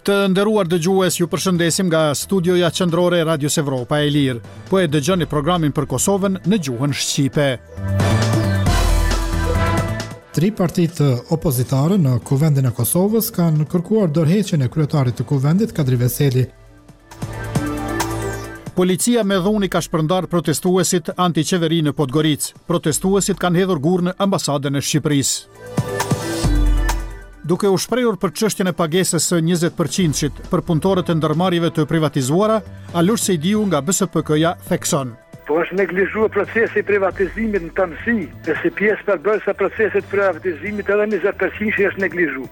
Të nderuar dëgjues, ju përshëndesim nga studioja qendrore e Radios Evropa e Lirë. Po e dëgjoni programin për Kosovën në gjuhën shqipe. Tri partitë opozitare në Kuvendin e Kosovës kanë kërkuar dorëheqjen e kryetarit të kuvendit Kadri Veseli. Policia me dhuni ka shpërndar protestuesit antiqeveri në Podgoricë. Protestuesit kanë hedhur gurë në ambasadën e Shqipërisë. Duke u shprehur për çështjen e pagesës së 20%-shit për punëtorët e ndërmarrjeve të privatizuara, Alush Sejdiu nga BSPK-ja thekson. Po është neglizhuar procesi i privatizimit në tënësi, dhe si pjesë përbërëse e procesit privatizimit edhe 20% është neglizhuar.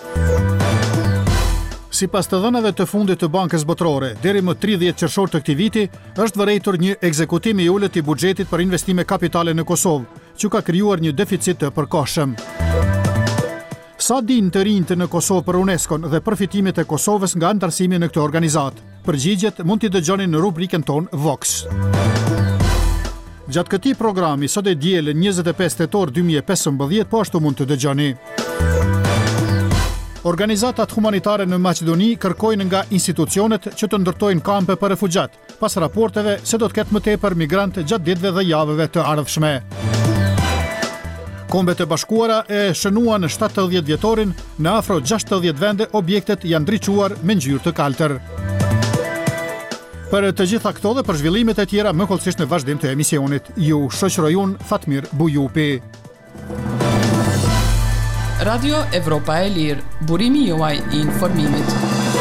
Sipas të dhënave të fundit të Bankës Botërore, deri më 30 qershor të këtij viti është vërejtur një ekzekutim i ulët i buxhetit për investime kapitale në Kosovë, që ka krijuar një deficit të përkohshëm. Sa din të rinjtë në Kosovë për UNESCO-n dhe përfitimet e Kosovës nga antarësimi në këtë organizatë? Përgjigjet mund t'i dëgjoni në rubrikën tonë Vox. Gjatë këtij programi, sot e diel 25 tetor 2015, po ashtu mund të dëgjoni. Organizatat humanitare në Maqedoni kërkojnë nga institucionet që të ndërtojnë kampe për refugjat, pas raporteve se do të ketë më tepër migrantë gjatë ditëve dhe javëve të ardhshme. Kombet e Bashkuara e shënuan në 70 vjetorin, në afro 60 vende objektet janë ndriçuar me ngjyrë të kaltër. Për të gjitha këto dhe për zhvillimet e tjera më kollësisht në vazhdim të emisionit, ju shoqëroj unë Fatmir Bujupi. Radio Evropa e Lirë, burimi juaj i informimit.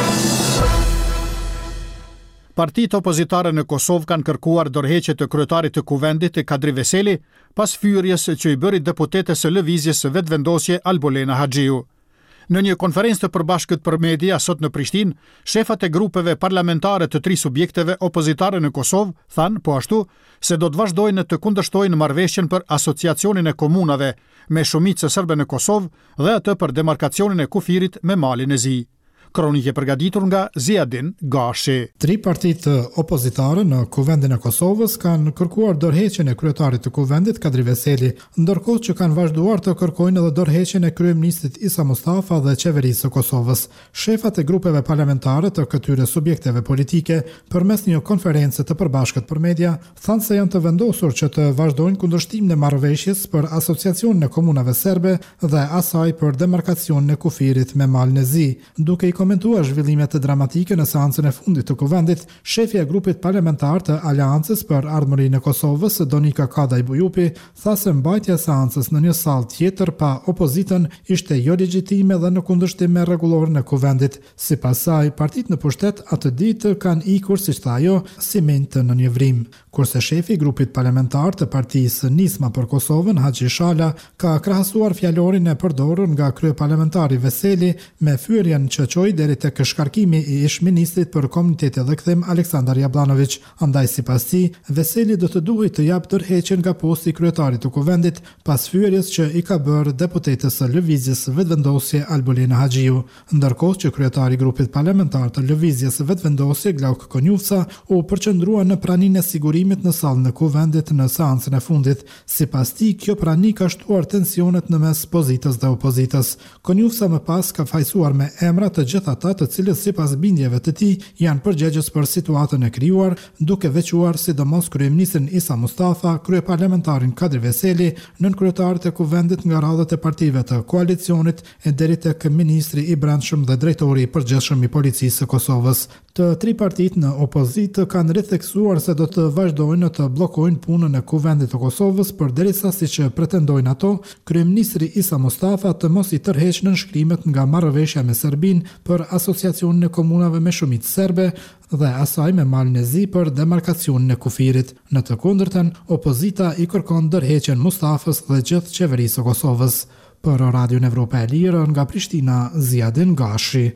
Partitë opozitare në Kosovë kanë kërkuar dorëheqje të kryetarit të kuvendit Kadri Veseli pas fyerjes që i bëri deputetes së lëvizjes së vetëvendosje Albolena Haxhiu. Në një konferencë të përbashkët për media sot në Prishtinë, shefat e grupeve parlamentare të tri subjekteve opozitare në Kosovë thanë po ashtu se do të vazhdojnë të kundërshtojnë marrëveshjen për asociacionin e komunave me shumicë serbe në Kosovë dhe atë për demarkacionin e kufirit me Malin e Zi. Kronike përgatitur nga Ziadin Gashi. Tri partitë opozitare në Kuvendin e Kosovës kanë kërkuar dorëheqjen e kryetarit të kuvendit Kadri Veseli, ndërkohë që kanë vazhduar të kërkojnë edhe dorëheqjen e kryeministrit Isa Mustafa dhe qeverisë së Kosovës. Shefat e grupeve parlamentare të këtyre subjekteve politike, përmes një konferencë të përbashkët për media, thanë se janë të vendosur që të vazhdojnë kundërshtimin e marrëveshjes për asociacionin e komunave serbe dhe asaj për demarkacionin e kufirit me Malin e Zi, duke i komentuar zhvillimet të dramatike në seancën e fundit të kuvendit, shefja e grupit parlamentar të Aleancës për Ardhmërinë e Kosovës, Donika Kadaj Bujupi, tha se mbajtja e seancës në një sallë tjetër pa opozitën ishte jo legjitime dhe në kundërshtim me rregullorin e kuvendit. Sipas saj, partitë në pushtet atë ditë kanë ikur siç tha ajo, si ment në një vrim. Kurse shefi i grupit parlamentar të partisë Nisma për Kosovën, Haxhi Shala, ka krahasuar fjalorin e përdorur nga kryeparlamentari Veseli me fyerjen që çoi deri tek shkarkimi i ish-ministrit për komunitet dhe kthim Aleksandar Jablanović. Andaj sipas tij, Veseli do të duhej të jap dorëheqjen nga posti i kryetarit të kuvendit pas fyerjes që i ka bërë deputetes së lëvizjes së vetëvendosje Albolena Haxhiu, ndërkohë që kryetari i grupit parlamentar të lëvizjes së vetëvendosje Glauk Konjufca u përqendrua në praninë e sigurimit në sallën e kuvendit në seancën e fundit. Sipas tij, kjo prani ka shtuar tensionet në mes pozitës dhe opozitës. Konjufca më pas ka fajsuar me emra të gjithë ata të cilët sipas bindjeve të tij janë përgjegjës për situatën e krijuar, duke veçuar sidomos kryeministrin Isa Mustafa, kryeparlamentarin Kadri Veseli, nënkryetarët e kuvendit nga radhët e partive të koalicionit e deri tek ministri i brendshëm dhe drejtori i përgjithshëm i policisë së Kosovës. Të tri partitë në opozitë kanë ritheksuar se do të vazhdojnë të bllokojnë punën e kuvendit të Kosovës përderisa, siç pretendojnë ato, kryeministri Isa Mustafa të mos i tërheqë nënshkrimet nga marrëveshja me Serbinë për asociacionin e komunave me shumicë serbe dhe asaj me Malin e Zi për demarkacionin e kufirit. Në të kundërtën, opozita i kërkon dorëheqjen Mustafës dhe gjithë qeverisë së Kosovës. Për Radio Evropa e Lirë nga Prishtina, Ziadin Gashi.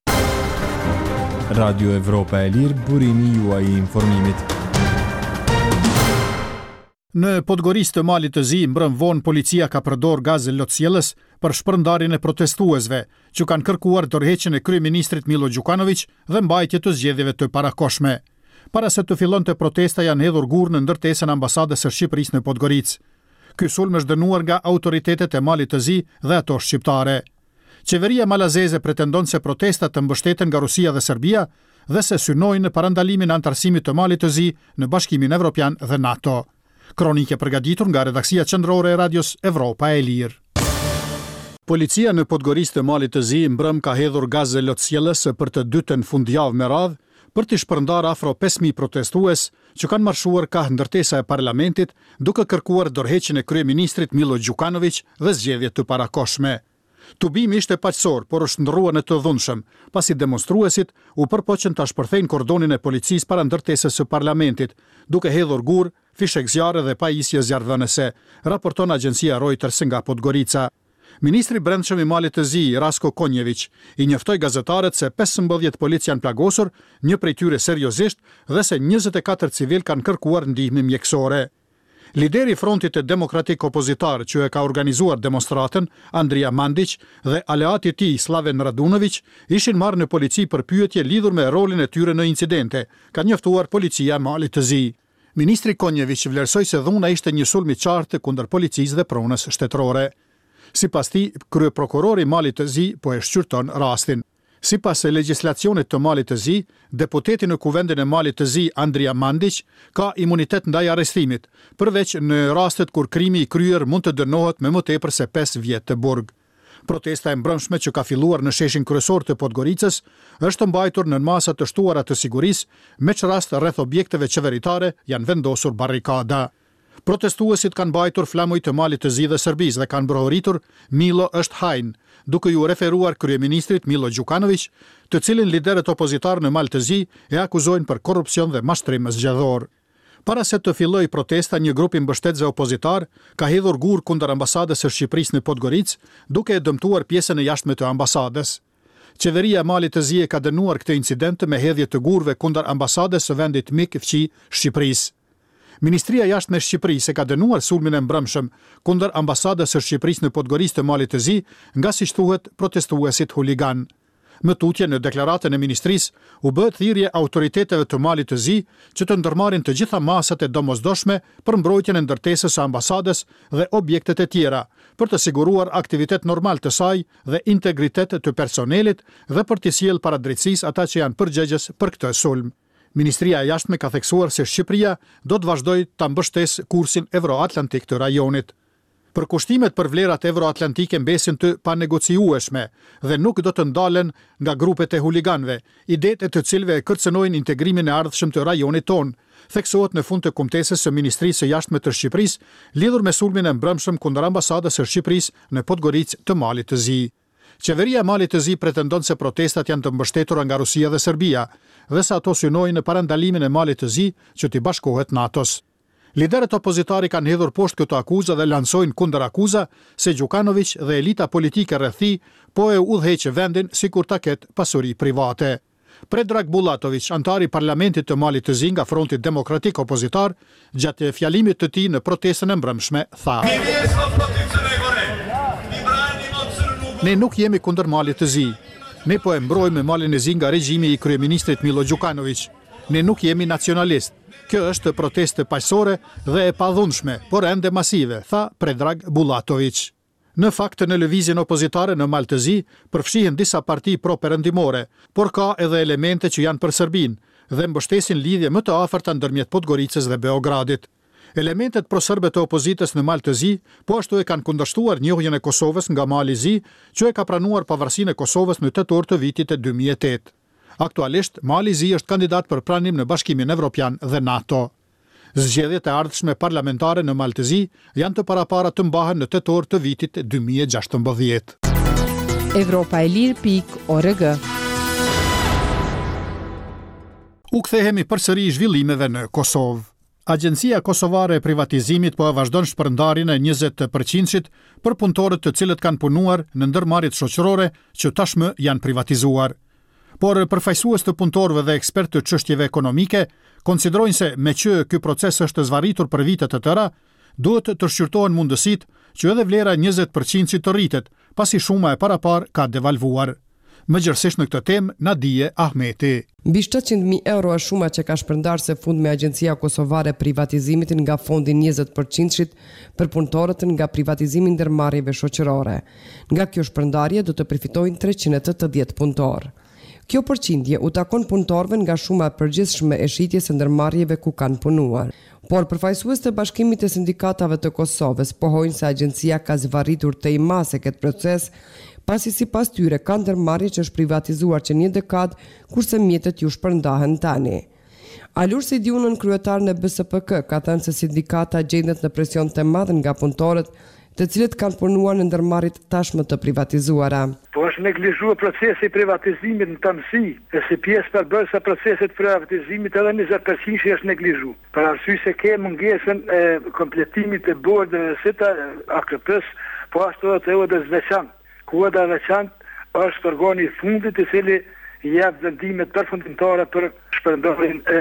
Radio Evropa e Lirë, burimi juaj i informimit. Në Podgoricë të Malit të Zi, mbrëm vonë policia ka përdor gazë lotësjellës për shpërndarjen e protestuesve, që kanë kërkuar dorëheqjen e kryeministrit Milo Đukanović dhe mbajtje të zgjedhjeve të parakohshme. Para se të fillonte protesta, janë hedhur gurë në ndërtesën e ambasadës së Shqipërisë në Podgoricë. Ky sulm është dënuar nga autoritetet e Malit të Zi dhe ato shqiptare. Qeveria malazeze pretendon se protestat të mbështeten nga Rusia dhe Serbia dhe se synojnë parandalimin e antarësimit të Malit të Zi në Bashkimin Evropian dhe NATO. Kronike përgatitur nga redaksia qendrore e Radios Evropa e Lirë. Policia në Podgorisë të Malit të Zi mbrëm ka hedhur gazë lotësjellës për të dytën fundjavë me radhë për të shpërndar afro 5.000 protestues që kanë marshuar ka ndërtesa e parlamentit duke kërkuar dorëheqjen e kryeministrit Milo Đukanović dhe zgjedhje të parakohshme. Tubimi ishte paqësor, por është ndrruar në të dhunshëm, pasi demonstruesit u përpoqën ta shpërthejnë kordonin e policisë para ndërtesës së parlamentit, duke hedhur gur, fishek zjarre dhe pajisje zjarrdhënëse, raporton agjencia Reuters nga Podgorica. Ministri i Brendshëm i Malit të Zi, Rasko Konjević, i njoftoi gazetarët se 15 polic janë plagosur, një prej tyre seriozisht, dhe se 24 civil kanë kërkuar ndihmë mjekësore. Lideri i Frontit Demokratik Opozitar që e ka organizuar demonstratën, Andrija Mandić, dhe aleati i tij Slaven Radunović, ishin marrë në polici për pyetje lidhur me rolin e tyre në incidente, ka njoftuar policia e Malit të Zi. Ministri Konjević vlerësoi se dhuna ishte një sulm i qartë kundër policisë dhe pronës shtetërore. Sipas tij, kryeprokurori i Malit të Zi po e shqyrton rastin. Sipas legjislacionit të Malit të Zi, deputeti në Kuvendin e Malit të Zi, Andrija Mandić, ka imunitet ndaj arrestimit, përveç në rastet kur krimi i kryer mund të dënohet me më tepër se 5 vjet të burg. Protesta e mbrëmshme që ka filluar në sheshin kryesor të Podgoricës është mbajtur në masa të shtuara të sigurisë, me çrast rreth objekteve qeveritare janë vendosur barrikada. Protestuesit kanë mbajtur flamuj të Malit të Zi dhe Serbisë dhe kanë brohuritur Milo është hajn, duke ju referuar kryeministrit Milo Đukanović, të cilin liderët opozitar në Mal të Zi e akuzojnë për korrupsion dhe mashtrim zgjedhor. Para se të fillojë protesta, një grup i mbështetësve opozitar ka hedhur gur kundër ambasadës së Shqipërisë në Podgoricë, duke e dëmtuar pjesën e jashtme të ambasadës. Qeveria e Malit të Zi e ka dënuar këtë incident me hedhje të gurve kundër ambasadës së vendit mik fqi Shqipërisë. Ministria e Jashtme e Shqipërisë e ka dënuar sulmin e mbrëmshëm kundër ambasadës së Shqipërisë në Podgoricë të Malit të Zi, nga siç thuhet protestuesit huligan. Më tutje në deklaratën e ministrisë u bë thirrje autoriteteve të Malit të Zi që të ndërmarrin të gjitha masat e domosdoshme për mbrojtjen e ndërtesës së ambasadës dhe objektet e tjera, për të siguruar aktivitet normal të saj dhe integritet të personelit dhe për të sjellë paradrejtësisë ata që janë përgjegjës për këtë sulm. Ministria e Jashtme ka theksuar se Shqipëria do të vazhdojë ta mbështesë kursin evroatlantik të rajonit. Përkushtimet për vlerat evroatlantike mbesin të panegociueshme dhe nuk do të ndalen nga grupet e huliganëve, idetë të cilëve e kërcënojnë integrimin e ardhshëm të rajonit ton, theksohet në fund të kumtesës së Ministrisë së Jashtme të Shqipërisë lidhur me sulmin e mbrëmshëm kundër ambasadës së Shqipërisë në Podgoricë të Malit të Zi. Qeveria e Malit të Zi pretendon se protestat janë të mbështetura nga Rusia dhe Serbia, dhe se ato synojnë në parandalimin e Malit të Zi që t'i bashkohet NATO-s. Liderët opozitari kanë hedhur poshtë këto akuza dhe lansojnë kundër akuza se Đukanović dhe elita politike rreth tij po e udhëheqë vendin sikur ta ketë pasuri private. Predrag Bulatović, antar i parlamentit të Malit të Zi nga Fronti Demokratik Opozitar, gjatë fjalimit të tij në protestën e mbrëmshme tha: Ne nuk jemi kundër Malit të Zi. Ne po e mbrojmë Malin e Zi nga regjimi i kryeministrit Milo Đukanović. Ne nuk jemi nacionalist. Kjo është protestë paqësore dhe e padhunshme, por ende masive, tha Predrag Bulatović. Në fakt, në lëvizjen opozitare në Mal të Zi përfshihen disa parti pro-perëndimore, por ka edhe elemente që janë për Serbinë dhe mbështesin lidhje më të afërta ndërmjet Podgoricës dhe Beogradit. Elementet pro-serbe të opozitës në Mal të Zi po ashtu e kanë kundërshtuar njohjen e Kosovës nga Mali i Zi, që e ka pranuar pavarësinë e Kosovës në tetor të vitit të 2008. Aktualisht, Mali i Zi është kandidat për pranim në Bashkimin Evropian dhe NATO. Zgjedhjet e ardhshme parlamentare në Mal të Zi janë të parapara të mbahen në tetor të vitit 2016. Evropaelir.org. U kthehemi përsëri zhvillimeve në Kosovë. Agjencia Kosovare e Privatizimit po e vazhdon shpërndarjen e 20% për punëtorët të cilët kanë punuar në ndërmarrjet shoqërore që tashmë janë privatizuar. Por përfaqësues të punëtorëve dhe ekspertë të çështjeve ekonomike konsiderojnë se me që ky proces është zvarritur për vite të tëra, duhet të shqyrtohen mundësitë që edhe vlera 20% të rritet, pasi shuma e parapar ka devalvuar. Më gjërësisht në këtë temë, Nadije Ahmeti. Mbi 700.000 euro është shuma që ka shpërndarë së fund me Agjencia Kosovare Privatizimit nga fondi 20% për punëtorët nga privatizimi ndërmarrjeve shoqërore. Nga kjo shpërndarje do të përfitojnë 380 punëtorë. Kjo përqindje u takon punëtorëve nga shuma e përgjithshme e shitjes së ndërmarrjeve ku kanë punuar. Por përfaqësues të Bashkimit të Sindikatave të Kosovës pohojnë se agjencia ka zvarritur të imase këtë proces, pasi sipas tyre ka ndërmarrje që është privatizuar që një dekadë, kurse mjetet ju shpërndahen tani. Alur Sidiunën, kryetar në BSPK, ka thënë se sindikata gjendet në presion të madh nga punëtorët, të cilët kanë punuar në ndërmarrjet tashmë të privatizuara. Po është neglizhuar procesi i privatizimit në tamsi, e si pjesë përbërëse e procesit privatizimit edhe 20% është neglizhuar. Për arsye se ke mungesën e kompletimit të bordeve së të AKP-s, po ashtu edhe të kodës veçantë. Koda veçantë është organi i fundit i cili jep vendimet përfundimtare për shpërndarjen e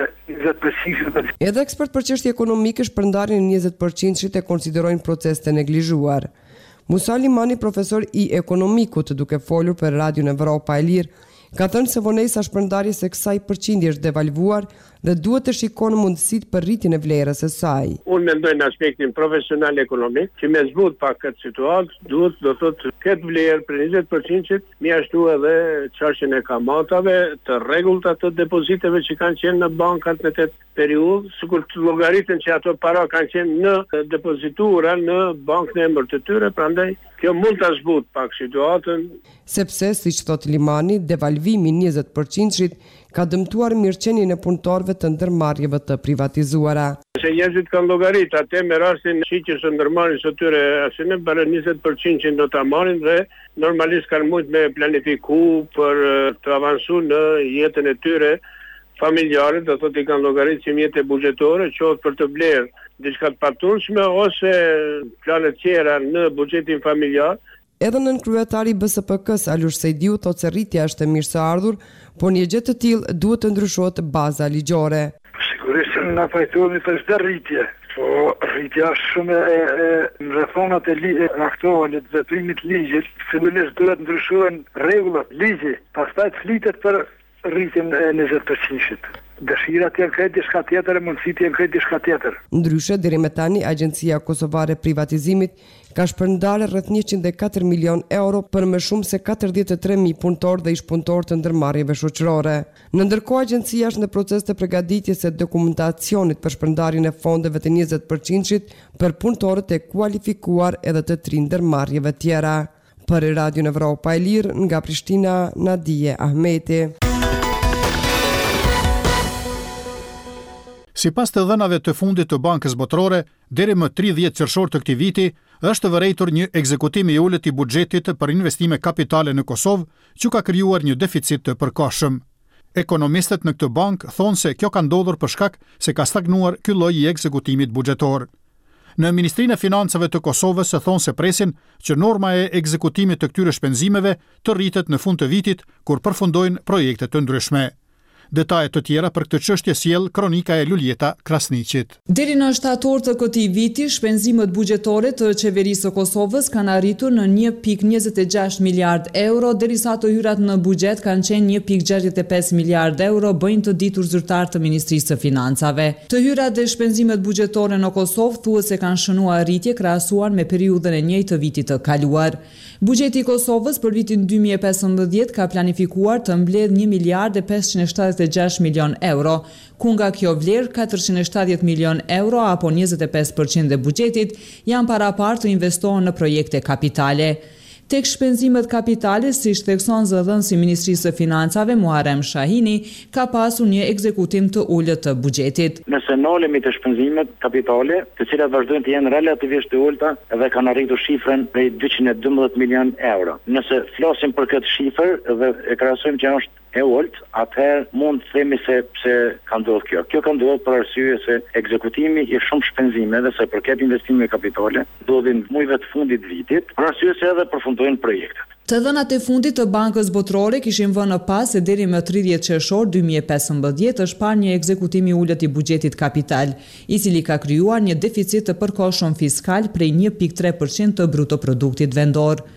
20%. Edhe ekspert për çështje ekonomike shpërndarjen e 20% e konsiderojnë proces të neglizhuar. Musa Limani, profesor i ekonomikut, duke folur për Radion Evropa e Lirë, ka thënë se vonesa shpërndarjes së kësaj përqindje është devalvuar dhe duhet të shikon mundësitë për rritjen e vlerës së saj. Unë mendoj në aspektin profesional ekonomik, që me zbut pak këtë situatë, duhet do thotë këtë vlerë për 20% mjashtu edhe çështjen e kamatave, të rregullta të depoziteve që kanë qenë në bankat në këtë periudhë, sikur të llogaritën që ato para kanë qenë në depozitura në bankën e emër të tyre, prandaj kjo mund ta zbut pak situatën. Sepse, siç thot Limani, devalvimi i 20% ka dëmtuar mirëqenien e punëtorëve të ndërmarrjeve të privatizuara. Se njerëzit kanë llogaritë atë me rastin shiqjes së ndërmarrjes së tyre, asë në para 20% do ta marrin dhe normalisht kanë mund me planifiku për të avancuar në jetën e tyre familjare, do thotë i kanë llogaritë si mjete buxhetore, qoftë për të blerë diçka të patundshme ose plane tjera në buxhetin familjar. Edhe nën kryetari BSPK-s Alur Sejdiu thotë se rritja është e mirëseardhur, por një gjë të tillë duhet të ndryshohet baza ligjore. Sigurisht na pajtohemi për çdo rritje, po rritja është shumë në reformat e aktuale të veprimit ligjit, fillimisht duhet ndryshohen rregullat ligji, pastaj flitet për rritjen e 20%. Dëshirat janë këtë diçka tjetër, mundësit janë këtë diçka tjetër. Ndryshe, deri me tani, Agjencia Kosovare Privatizimit ka shpërndarë rreth 104 milion euro për më shumë se 43.000 punëtorë dhe ish-punëtorë të ndërmarrjeve shoqërore. Në ndërkohë, agjencia është në proces të përgatitjes së dokumentacionit për shpërndarjen e fondeve të 20% për punëtorët e kualifikuar edhe të 3 ndërmarrjeve tjera. Për Radion Evropa e Lirë, nga Prishtina, Nadije Ahmeti. Sipas të dhënave të fundit të Bankës Botërore, deri më 30 qershor të këtij viti, është vërejtur një ekzekutim i ulët i buxhetit për investime kapitale në Kosovë, që ka krijuar një deficit të përkohshëm. Ekonomistët në këtë bankë thonë se kjo ka ndodhur për shkak se ka stagnuar ky lloj i ekzekutimit buxhetor. Në Ministrinë e Financave të Kosovës thonë se presin që norma e ekzekutimit të këtyre shpenzimeve të rritet në fund të vitit, kur përfundojnë projekte të ndryshme. Detaje të tjera për këtë çështje sjell kronika e Luljeta Krasniqit. Deri në shtator të këtij viti, shpenzimet buxhetore të qeverisë së Kosovës kanë arritur në 1.26 miliard euro, derisa të hyrat në buxhet kanë qenë 1.65 miliard euro, bëjnë të ditur zyrtar të Ministrisë së Financave. Të hyrat dhe shpenzimet buxhetore në Kosovë thuhet se kanë shënuar rritje krahasuar me periudhën e njëjtë të vitit të kaluar. Buxheti i Kosovës për vitin 2015 ka planifikuar të mbledh 1 miliard e 576 milion euro, ku nga kjo vlerë 470 milion euro apo 25% e buxhetit janë parapar të investohen në projekte kapitale. Tek shpenzimet kapitale, si thekson zëdhënësi i Ministrisë së Financave Muharrem Shahini, ka pasur një ekzekutim të ulët të buxhetit. Nëse nalemi të shpenzimet kapitale, të cilat vazhdojnë të jenë relativisht të ulta dhe kanë arritur shifrën prej 212 milion euro. Nëse flasim për këtë shifër dhe e krahasojmë që është e ulët, atëherë mund të themi se pse ka ndodhur kjo. Kjo ka ndodhur për arsye se ekzekutimi i shumë shpenzimeve se përket investimeve kapitale ndodhin mujve të fundit vitit, për arsye se edhe përfundojnë projektet. Të dhënat e fundit të Bankës Botërore kishin vënë pas se deri më 30 qershor 2015 është parë një ekzekutim i ulët i buxhetit kapital, i cili ka krijuar një deficit të përkohshëm fiskal prej 1.3% të bruto produktit vendor.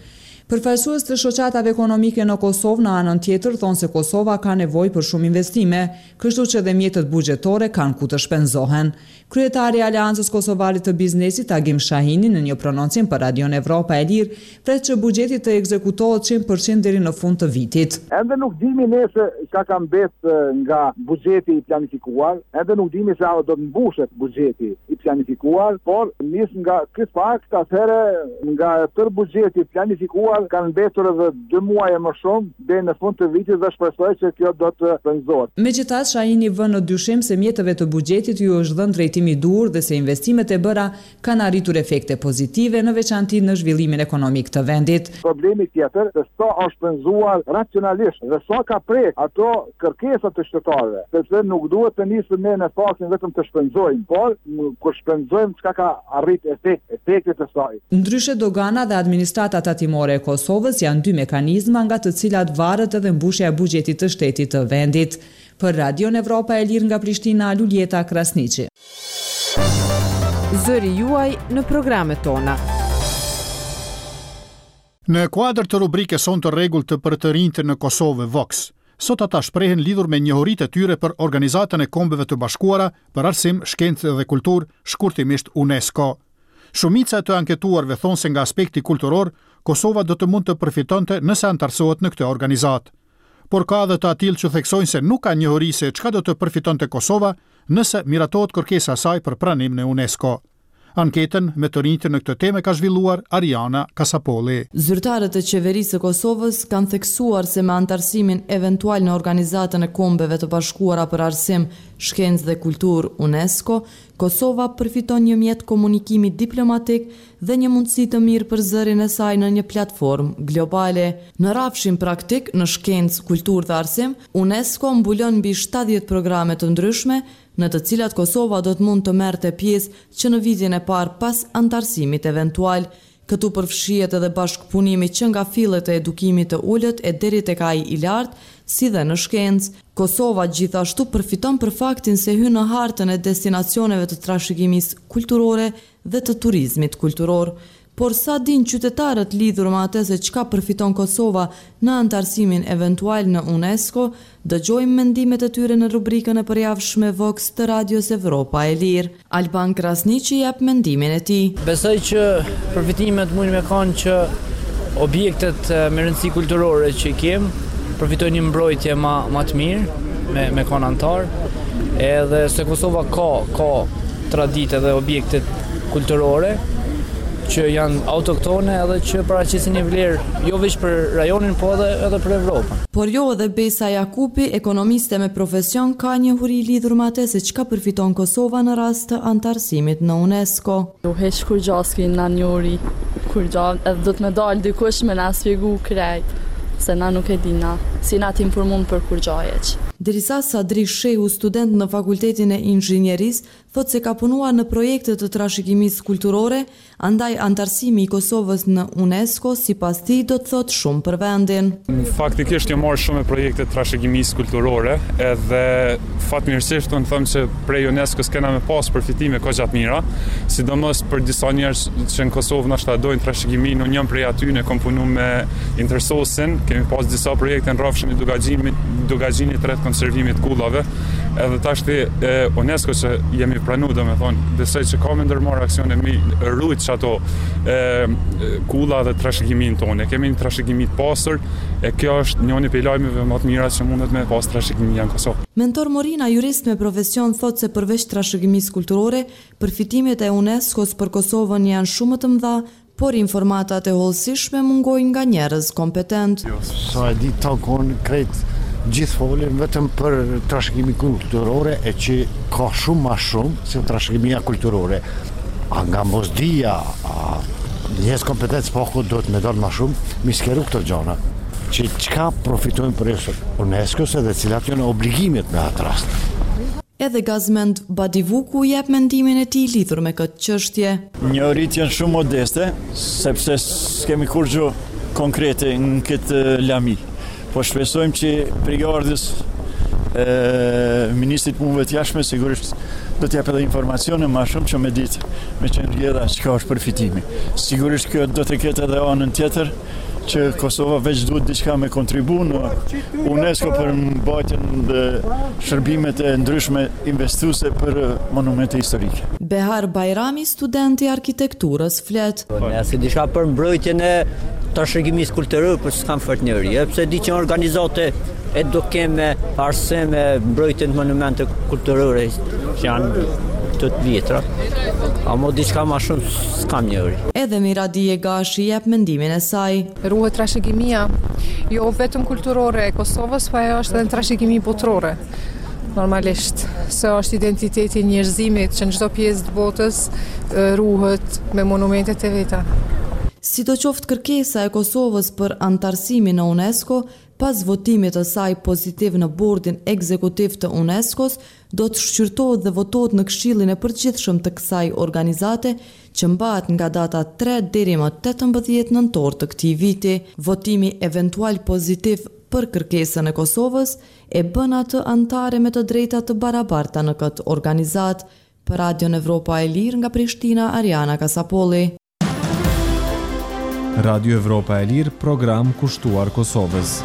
Përfaqësues të shoqatave ekonomike në Kosovë në anën tjetër thonë se Kosova ka nevojë për shumë investime, kështu që dhe mjetet buxhetore kanë ku të shpenzohen. Kryetari i Aleancës Kosovare të Biznesit, Agim Shahini, në një prononcim për Radion Evropa e Lirë, pret që buxheti të ekzekutohet 100% deri në fund të vitit. Ende nuk dimi nëse çka ka mbet nga buxheti i planifikuar, ende nuk dimi se do të mbushet buxheti i planifikuar, por nis nga ky fakt, atëherë nga tër buxheti i planifikuar kanë mbetur edhe 2 muaj e më shumë deri në fund të vitit dhe shpresoj se kjo do të shpenzohet. Megjithatë, Shahini vën në dyshim se mjeteve të buxhetit ju është dhënë drejtimi i dur dhe se investimet e bëra kanë arritur efekte pozitive në veçanti në zhvillimin ekonomik të vendit. Problemi tjetër se sa është shpenzuar racionalisht dhe sa ka prek ato kërkesat të qytetarëve, sepse nuk duhet të nisim ne në faktin vetëm të shpenzojmë, por kur shpenzojmë çka ka arrit efektet e saj. Ndryshe dogana dhe administrata tatimore e Kosovës janë 2 mekanizma nga të cilat varet edhe mbushja e buxhetit të shtetit të vendit. Për Radion Evropa e Lirë nga Prishtina, Luljeta Krasniqi. Zëri juaj në programet tona. Në kuadër të rubrikës Son të rregullt për të rinjtë në Kosovë Vox, sot ata shprehen lidhur me njohuritë e tyre për Organizatën e Kombeve të Bashkuara për Arsim, Shkencë dhe Kulturë, shkurtimisht UNESCO. Shumica e të anketuarve thonë se nga aspekti kulturor, Kosova do të mund të përfitonte nëse antarësohet në këtë organizatë. Por ka edhe të atill që theksojnë se nuk ka njohuri se çka do të përfitonte Kosova nëse miratohet kërkesa e saj për pranim në UNESCO. Anketën me të rinjtë në këtë temë ka zhvilluar Ariana Kasapolli. Zyrtarët e qeverisë së Kosovës kanë theksuar se me antarësimin eventual në Organizatën e Kombeve të Bashkuara për Arsim, Shkencë dhe Kulturë UNESCO, Kosova përfiton një mjet komunikimi diplomatik dhe një mundësi të mirë për zërin e saj në një platformë globale. Në rafshin praktik në shkencë, kulturë dhe arsim, UNESCO mbulon mbi 70 programe të ndryshme, në të cilat Kosova do të mund të merrte pjesë që në vitin e parë pas antarësimit eventual. Këtu përfshihet edhe bashkëpunimi që nga fillet e edukimit të ulët e deri tek ai i lartë, si dhe në shkencë. Kosova gjithashtu përfiton për faktin se hyn në hartën e destinacioneve të trashëgimisë kulturore dhe të turizmit kulturor. Por sa din qytetarët lidhur me atë se çka përfiton Kosova në antarësimin eventual në UNESCO, dëgjojmë mendimet e tyre në rubrikën e përjavshme Vox të Radios Evropa e Lirë. Alban Krasniqi jep mendimin e tij. Besoj që përfitimet mund me kanë që objektet me rëndësi kulturore që i kem përfitojnë një mbrojtje më të mirë me kanë antar, edhe se Kosova ka traditë dhe objektet kulturore që janë autoktone edhe që paraqisin një vlerë jo vetëm për rajonin, po edhe për Evropën. Por jo edhe Besa Jakupi, ekonomiste me profesion, ka një huri lidhur me atë se çka përfiton Kosova në rast të antarësimit në UNESCO. Jo heq kur gjaski na njëri, kur edhe do të më dalë dikush me na shpjegu krejt, se na nuk e dina, si na të informon për kur gjajeq. Derisa Sadri Shehu, student në Fakultetin e Inxhinierisë, thot se ka punuar në projekte të trashëgimisë kulturore, andaj antarësimi i Kosovës në UNESCO sipas tij do të thotë shumë për vendin. Faktikisht jam marrë shumë projekte të trashëgimisë kulturore, edhe fatmirësisht do të them se prej UNESCO-s kena me pas përfitime kaq të mira, sidomos për disa njerëz që në Kosovë nashta dojnë trashëgimin, unë jam prej aty, ne kam punuar me Intersosin, kemi pas disa projekte në rrafshin e Dugaxhinit rreth konservimit kullave, edhe tashti UNESCO që jemi pranu, domethënë, besoj që ka me ndërmarrë aksione me rrujt që ato kulla dhe trashëgimin tonë. Kemi një trashëgimi të pasur, e kjo është njëri prej lajmeve më të mira që mundet me pas trashëgimi në Kosovë. Mentor Morina, jurist me profesion, thot se përveç trashëgimisë kulturore, përfitimet e UNESCO-s për Kosovën janë shumë të mëdha, por informatat e hollësishme mungojnë nga njerëz kompetent. Sa e di takon krejt gjithë folin vetëm për trashëgimi kulturore, e që ka shumë ma shumë se trashëgimia kulturore. A nga mosdia, njerëz kompetent s'pako do të me dalë ma shumë, mi skeru këto gjana, që çka profitojnë për UNESCO-s dhe cilat janë obligimet me atë rast. Edhe Gazmend Badivuku jep mendimin e tij lidhur me këtë çështje. Një rritje shumë modeste, sepse s'kemi kur gjë konkrete në këtë lami. Po shpresojmë që përgardhës Ministrit Punëve të Jashtme sigurisht do t'jap edhe informacione më shumë që me ditë me që rrjedha çka është përfitimi. Sigurisht kjo do të ketë edhe anën tjetër që Kosova veç duhet diçka me kontribu në UNESCO për mbajtjen dhe shërbimet e ndryshme investuese për monumente historike. Behar Bajrami, studenti arkitekturës, flet. Si disha për mbrojtjen e trashëgimisë kulturore, për s'kam fort njëri, pse di që organizate edukim me arsim me mbrojtjen e monumente kulturore që janë të vjetra. Amo diçka më shumë s'kam njëri. Edhe Miradije Gashi jep mendimin e saj. Ruhet trashëgimia jo vetëm kulturore e Kosovës, po ajo është edhe trashëgimi botërore. Normalisht, se është identiteti i njerëzimit që në çdo pjesë të botës ruhet me monumentet e veta. Sidoqoftë kërkesa e Kosovës për antarësimin në UNESCO, pas votimit të saj pozitiv në bordin ekzekutiv të UNESCO-s, do të shqyrtohet dhe votohet në Këshillin e Përgjithshëm të kësaj organizate, që mbahet nga data 3 deri më 18 nëntor të këtij viti. Votimi eventual pozitiv për kërkesën e Kosovës e bën atë antare me të drejta të barabarta në këtë organizat. Për Radion Evropa e Lirë nga Prishtina, Ariana Kasapolli. Radio Evropa e Lirë, program kushtuar Kosovës.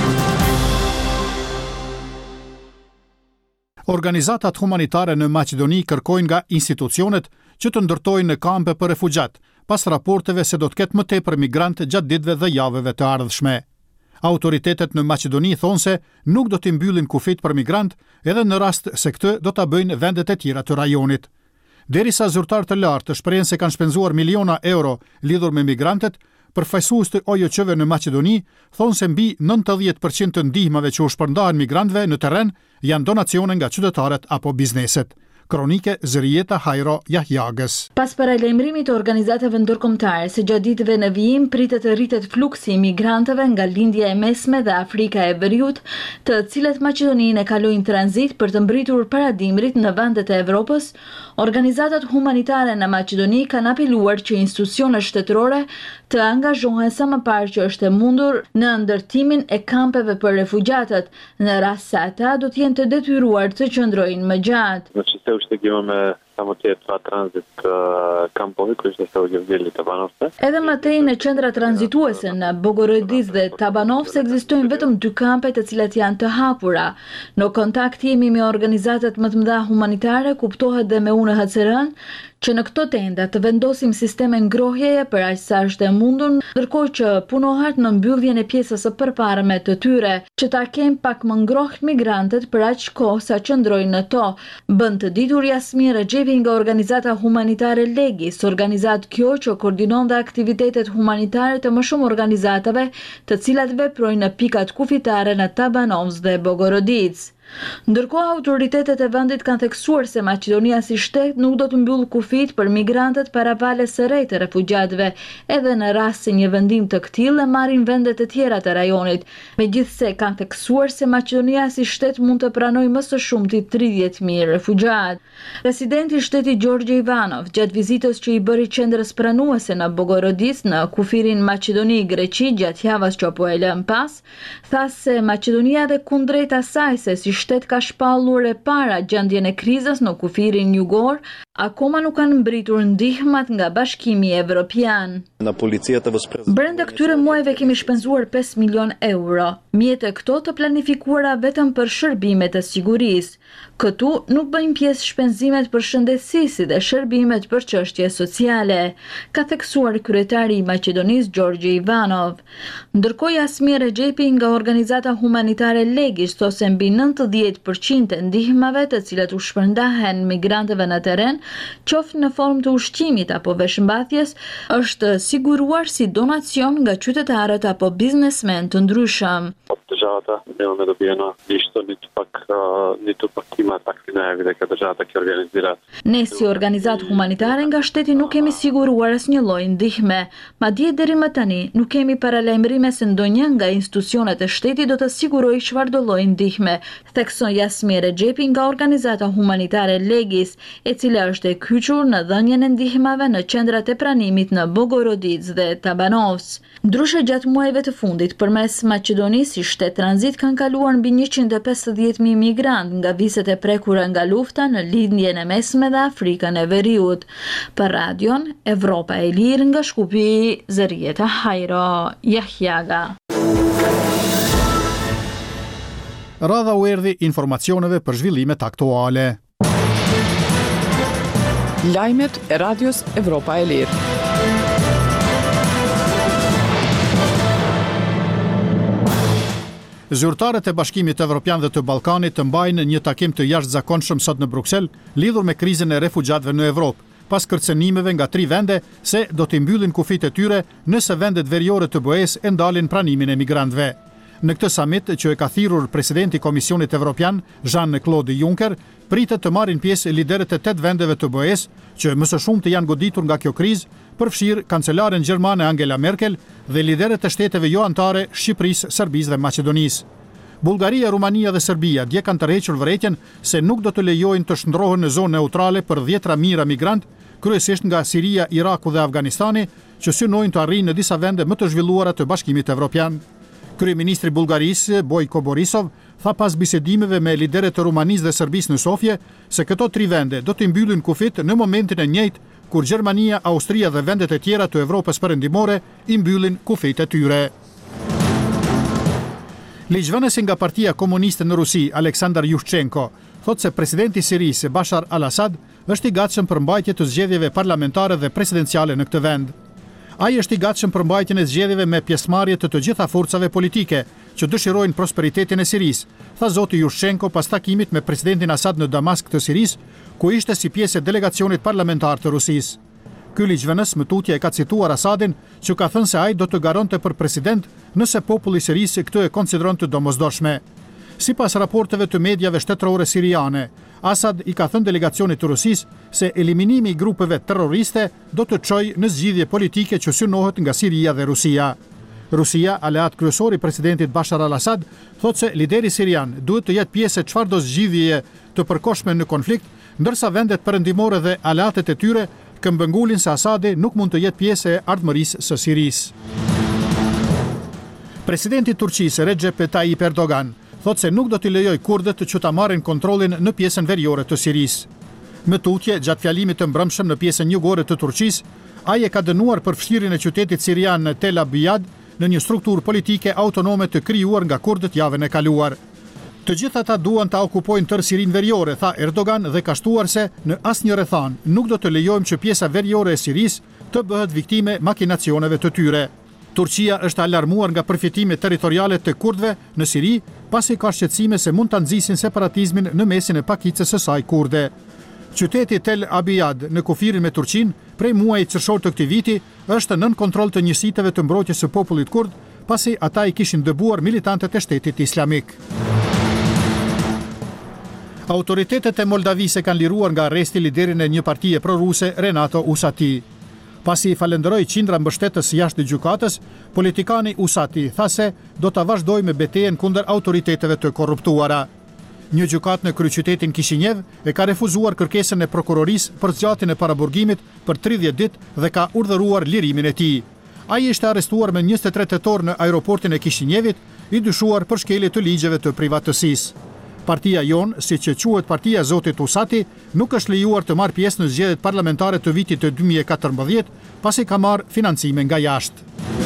Organizatat humanitare në Maqedoni kërkojnë nga institucionet që të ndërtojnë në kampe për refugjat, pas raporteve se do të ketë më tepër migrantë gjatë ditëve dhe javëve të ardhshme. Autoritetet në Maqedoni thonë se nuk do t'i mbyllin kufit për migrant, edhe në rast se këtë do ta bëjnë vendet e tjera të rajonit. Derisa zyrtarë të lartë të shprehen se kanë shpenzuar miliona euro lidhur me migrantet, përfaqësues të OJQ-ve në Maqedoni thonë se mbi 90% të ndihmave që u shpërndahen migrantëve në terren janë donacione nga qytetarët apo bizneset. Kronike Zërieta Hajro Jahjagës. Pas paralajmërimit të organizatave ndërkombëtare se gjatë ditëve në vijim pritet të rritet fluksi i migrantëve nga lindja e mesme dhe Afrika e Veriut, të cilët Maqedoninë e kalojnë tranzit për të mbritur paradimrit në vendet e Evropës, organizatat humanitare në Maqedoni kanë apeluar që institucionet shtetërore të angazhohen sa më parë që është e mundur në ndërtimin e kampeve për refugjatët, në rast se ata do të jenë të detyruar të qëndrojnë më gjatë. Ushtegivame samo te dva tranzit kampovi koji što se ovdje vidjeli Tabanovce. Edhe më tej në qendra tranzituese në Bogorodic dhe Tabanovce ekzistojnë vetëm 2 kampe të cilat janë të hapura. Në kontakt jemi me organizatat më të mëdha humanitare, kuptohet dhe me UNHCR-n, që në këto tenda të vendosim sisteme ngrohjeje për aq sa është e mundur, ndërkohë që punohet në mbylljen e pjesës së përparme të tyre, që ta kemë pak më ngrohtë migrantët për aq kohë sa qëndrojnë në to. Bën të ditur Jasmin Rexhepi nga organizata humanitare Legis, organizat kjo që koordinon dhe aktivitetet humanitare të më shumë organizatave, të cilat veprojnë në pikat kufitare në Tabanovc dhe Bogorodic. Ndërkohë autoritetet e vendit kanë theksuar se Maqedonia si shtet nuk do të mbyll kufit për migrantët para valës së re të refugjatëve, edhe në rast se një vendim të këtillë marrin vendet e tjera të rajonit. Megjithse kanë theksuar se Maqedonia si shtet mund të pranojë më së shumti 30.000 refugjatë. Presidenti i shtetit Gjorgje Ivanov, gjatë vizitës që i bëri qendrës pranuese në Bogorodic në kufirin Maqedoni Greqi gjatë javës që po e lëm pas, tha se Maqedonia dhe kundrejt asaj se si shtet ka shpallur e para gjendjen e krizës në kufirin jugor, akoma nuk kanë mbritur ndihmat nga Bashkimi Evropian. Brenda këtyre muajve kemi shpenzuar 5 milion euro. Mjetë këto të planifikuara vetëm për shërbimet e sigurisë. Këtu nuk bëjmë pjesë shpenzimet për shëndetësi dhe shërbimet për çështje sociale, ka theksuar kryetari i Maqedonisë Gjorgje Ivanov. Ndërkohë Jasmin Rexhepi nga organizata humanitare Legis thosë se mbi 90% e ndihmave të cilat u shpërndahen migrantëve në terren, qoftë në formë të ushqimit apo veshmbathjes, është siguruar si donacion nga qytetarët apo biznesmen të ndryshëm. Държавата имаме добиено нищо, нито пък има такви наjavi дека държавата ќе организира. Ne si organizat humanitare nga shteti nuk kemi siguruar asnjë lloj ndihme, madje deri më tani nuk kemi paralajmërime se ndonjë nga institucionet e shtetit do të sigurojë çfarëdo lloj ndihme, thekson Jasmir Rexhepi nga organizata humanitare Legis, e cila është e kyçur në dhënien e ndihmave në qendrat e pranimit në Bogorodic dhe Tabanovsk. Ndryshe gjatë muajve të fundit, përmes Maqedonisë si shtet tranzit kanë kaluar mbi 150.000 migrant nga viset e prekura nga lufta në lindjen e mesme dhe Afrikën e Veriut. Për radion Evropa e Lirë nga Shkupi, Zërieta Hajro, Jahjaga. Radha u erdhi informacioneve për zhvillimet aktuale. Lajmet e radios Evropa e Lirë. Zyrtarët e Bashkimit Evropian dhe të Ballkanit të mbajnë një takim të jashtëzakonshëm sot në Bruksel, lidhur me krizën e refugjatëve në Evropë, pas kërcënimeve nga 3 vende se do t'i mbyllin kufit e tyre nëse vendet veriore të BE-s e ndalin pranimin e migrantëve. Në këtë summit që e ka thirrur presidenti i Komisionit Evropian, Jean-Claude Juncker, pritet të marrin pjesë liderët e 8 vendeve të BE-s, që më së shumti janë goditur nga kjo krizë, përfshirë kancelaren gjermane Angela Merkel dhe liderët e shteteve jo anëtare Shqipërisë, Serbisë dhe Maqedonisë. Bullgaria, Rumania dhe Serbia dje kanë tërhequr vërejtjen se nuk do të lejojnë të shndrohen në zonë neutrale për 10 mijëra migrant, kryesisht nga Siria, Iraku dhe Afganistani, që synojnë të arrijnë në disa vende më të zhvilluara të Bashkimit Evropian. Kryeministri i Bullgarisë, Bojko Borisov, tha pas bisedimeve me liderët e Rumanisë dhe Serbisë në Sofje se këto 3 vende do të mbyllin kufit në momentin e njëjtë kur Gjermania, Austria dhe vendet e tjera të Evropës perëndimore i mbyllin kufit e tyre. Ligjvënësi nga Partia Komuniste në Rusi, Aleksandar Yushchenko, thot se presidenti i Sirisë, Bashar al-Assad, është i gatshëm për mbajtje të zgjedhjeve parlamentare dhe presidenciale në këtë vend. Ai është i gatshëm për mbajtjen e zgjedhjeve me pjesëmarrje të gjitha forcave politike që dëshirojnë prosperitetin e Sirisë, tha zoti Yushchenko pas takimit me presidentin Assad në Damask të Sirisë, ku ishte si pjesë e delegacionit parlamentar të Rusisë. Ky ligjvënës më tutje e ka cituar Assadin, që ka thënë se ai do të garonte për president nëse populli i Sirisë këtë e konsideron të domosdoshme. Sipas raporteve të mediave shtetërore siriane, Assad i ka thënë delegacionit të Rusisë se eliminimi i grupeve terroriste do të çojë në zgjidhje politike që synohet nga Siria dhe Rusia. Rusia, aleat kryesor i presidentit Bashar al-Assad, thotë se lideri sirian duhet të jetë pjesë e çfarëdo zgjidhjeje të përkohshme në konflikt, ndërsa vendet perëndimore dhe aleatet e tyre këmbëngulin se Assadi nuk mund të jetë pjesë e ardhmërisë së Sirisë. Presidenti i Turqisë, Recep Tayyip Erdogan, thotë se nuk do t'i lejojë kurdët që ta marrin kontrollin në pjesën veriore të Sirisë. Më tutje, gjatë fjalimit të mbrëmshëm në pjesën jugore të Turqisë, ai e ka dënuar përfshirjen e qytetit sirian në Tel Abyad në një strukturë politike autonome të krijuar nga kurdët javën e kaluar. Të gjithë ata duan ta okupojnë tërë Sirinë veriore, tha Erdogan dhe ka shtuar se në asnjë rrethan nuk do të lejojmë që pjesa veriore e Sirisë të bëhet viktime makinacioneve të tyre. Turqia është alarmuar nga përfitimet territoriale të kurdëve në Siri, pasi ka shqetësime se mund ta nxisin separatizmin në mesin e pakicës së saj kurde. Qyteti Tel Abyad në kufirin me Turqinë prej muajit qershor të këtij viti është nën kontroll të njësiteve të mbrojtjes së popullit kurd, pasi ata i kishin dëbuar militantët e Shtetit Islamik. Autoritetet e Moldavise kanë liruar nga arresti liderin e një partie proruse, Renato Usati. Pasi i falenderoi qindra mbështetës jashtë gjykatës, politikani Usati tha se do ta vazhdojë me betejën kundër autoriteteve të korruptuara. Një gjykatë në kryeqytetin Kishinev e ka refuzuar kërkesën e prokurorisë për zgjatjen e paraburgimit për 30 ditë dhe ka urdhëruar lirimin e tij. Ai ishte arrestuar më 23 tetor në aeroportin e Kishinevit, i dyshuar për shkelje të ligjeve të privatësisë. Partia jon, siç e quhet Partia e Zotit Usati, nuk është lejuar të marrë pjesë në zgjedhjet parlamentare të vitit të 2014, pasi ka marrë financime nga jashtë.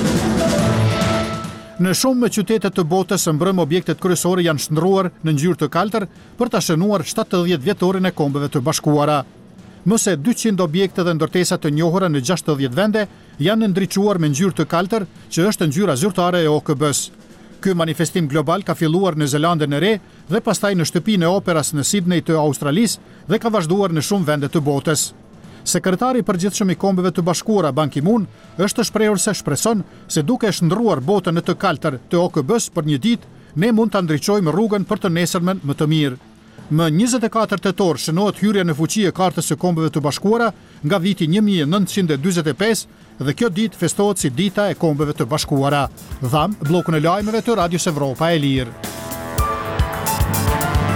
Në shumë qytete të botës mbrëm objektet kryesore janë shndruar në ngjyrë të kaltër për ta shënuar 70 vjetorin e Kombeve të Bashkuara. Më se 200 objekte dhe ndërtesa të njohura në 60 vende janë ndriçuar me ngjyrë të kaltër, që është ngjyra zyrtare e OKB-s. Ky manifestim global ka filluar në Zelandën e Re dhe pastaj në shtëpinë e operas në Sydney të Australisë dhe ka vazhduar në shumë vende të botës. Sekretari i përgjithshëm i Kombeve të Bashkuara Ban Ki-moon është shprehur se shpreson se duke shndruar botën në të kaltër të OKB-s për një ditë, ne mund ta ndriçojmë rrugën për të nesërmen më të mirë. Më 24 tetor shënohet hyrja në fuqi e Kartës së Kombeve të Bashkuara nga viti 1945 dhe kjo ditë festohet si Dita e Kombeve të Bashkuara. Dham bllokun e lajmeve të Radios Evropa e Lirë.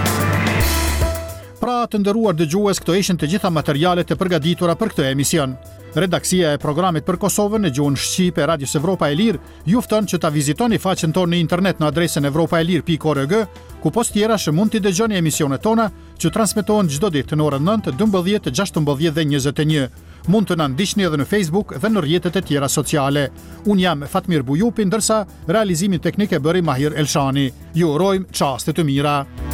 Pra të nderuar dëgjues, këto ishin të gjitha materialet e përgatitura për këtë emision. Redaksia e programit për Kosovën në gjuhën shqipe e Radios Evropa e Lirë ju fton që ta vizitoni faqen tonë në internet në adresën evropaelir.org, ku post tjera që mund t'i dëgjoni emisionet tona që transmetohen çdo ditë në orën 9, 12, 16 dhe 21. Mund të na ndiqni edhe në Facebook dhe në rrjetet e tjera sociale. Unë jam Fatmir Bujupi, ndërsa realizimin teknik e bëri Mahir Elshani. Ju urojmë çaste të mira.